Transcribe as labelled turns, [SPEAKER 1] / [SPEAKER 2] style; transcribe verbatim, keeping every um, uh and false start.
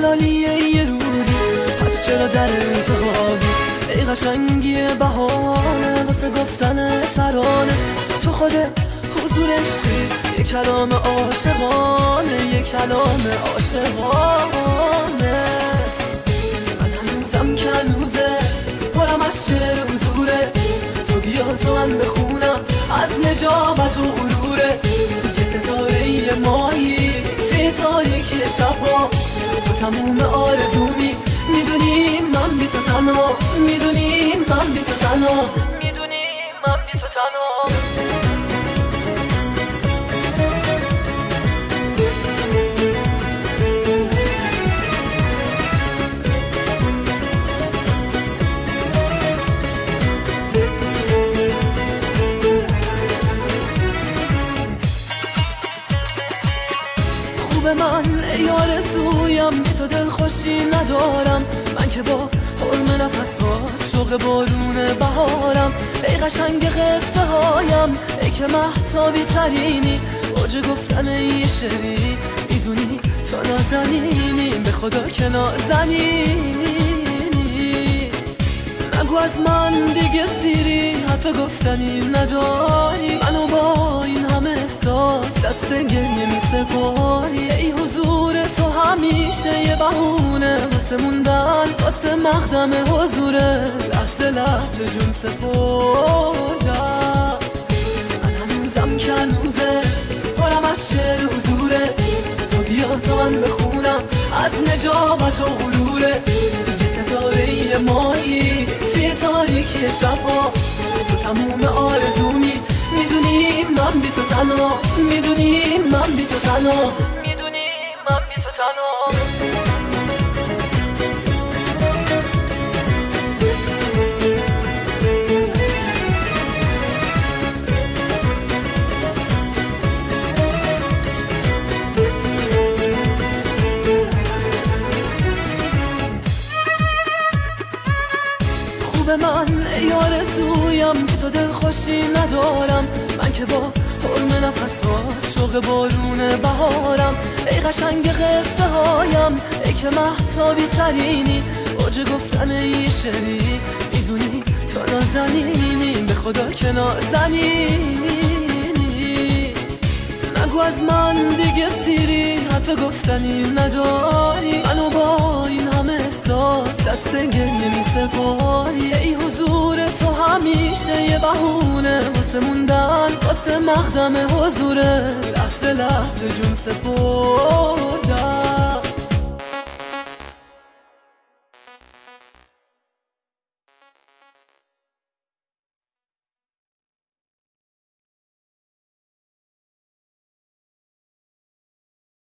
[SPEAKER 1] خیالیه یه روزی، پس چرا در انتخابی؟ ای قشنگی بهانه واسه گفتن ترانه، تو خود حضور عشقی، یک کلام عاشقانه، یک کلام عاشقانه. من هنوزم که هنوزه پرم از شعر و زوره، تو بیا تو من بخونم از نجابت و غروره. یه ستاره مایی توی تاریکی شبا، تو تموم آرزومی، میدونی من بی تو تنها، میدونی من بی تو تنها، میدونی من بی تو تنها. من ای آرزویم بی تو دل خوشی ندارم، من که با حرم نفس ها شوق بارون بهارم. ای قشنگ قصه هایم، ای که مهتابی ترینی، اوج گفتن یه شعری، میدونی تو نازنینی، به خدا که نازنینی. نگو از من دیگه سیری، حرف گفتنی نداری، منو با این همه احساس دست گریه می سپاری. ای حضور تو همیشه یه بهونه واسه موندن، واسه مقدم حضوره، لحظه لحظه جون سپردم. من هنوزم که هنوزه پرم از شعر حضوره، تو بیا تا من بخونم از نجابت و غروره. یه ستاره مایی توی تاریکی شبا، تو تموم آرزومی، میدونی من بی تو تنها، میدونی من بی تو تنها، میدونی من بی تو تنها. خوب من ای آرزویم بی تو دل خوشی ندارم، من که با حرم نفس ها شوق بارون بهارم. ای قشنگ قصه هایم، ای که مهتابی ترینی، اوج گفتن یه شعری، میدونی تو نازنینی، به خدا که نازنینی. نگو از من دیگه سیری، حرف گفتنی نداری، منو با این همه احساس دست گریه می سپاری. ای حضور تو همیشه یه بهونه واسه موندن، واسه مقدم حضوره، لحظه لحظه جون سپردم.